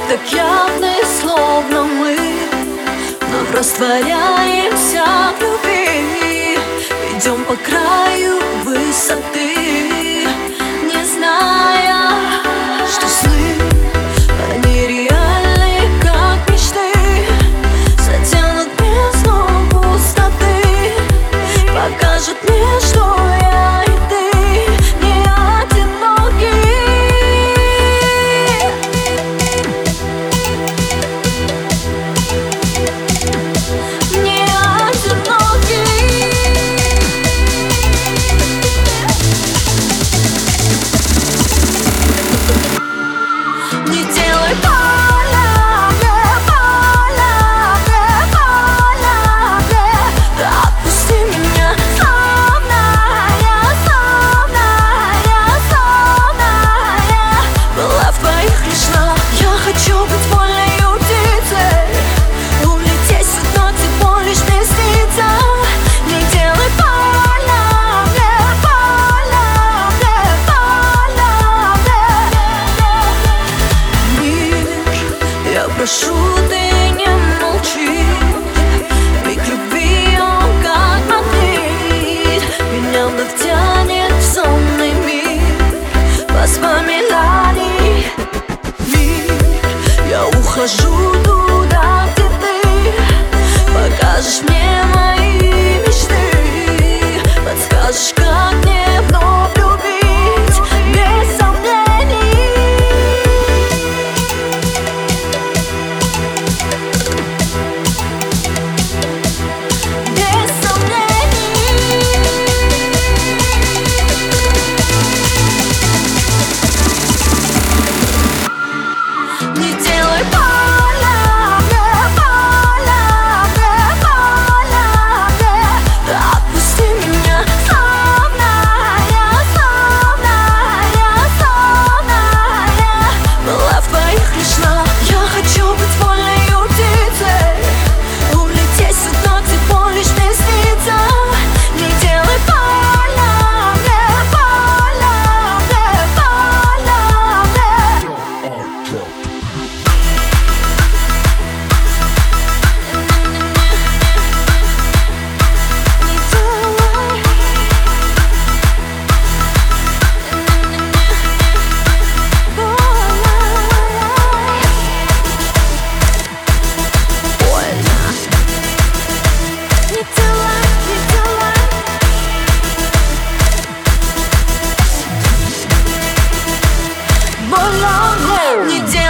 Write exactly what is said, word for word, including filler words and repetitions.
так явны, словно мы вновь растворяемся в любви. Идем по краю высоты, не зная, что сны, они реальны, как мечты, затянут бездну пустоты, покажут мне, что я и ты не одиноки. Не одиноки. Не делай больно мне, больно мне, больно мне. Отпусти меня, словно я, словно я, словно я была в твоих лишь снах. Я хочу быть вольною птицей, улететь в светло, тепло лишь мне снится. Не делай больно мне, больно мне, больно мне. Мир, я прошу, ты не молчи. Миг любви, он как магнит, меня вновь тянет в сонный мир воспоминаний. Мир, я ухожу туда, где ты покажешь мне мои мечты, подскажешь, как мне вновь любить без сомнений. Без сомнений. Не делай больно мне, больно мне, больно мне. Отпусти меня, словно я, словно я, словно я была в твоих лишь снах. Я хочу быть вольною птицей, улететь в светло, тепло лишь мне снится. Не делай больно мне, больно мне, больно мне. Не делай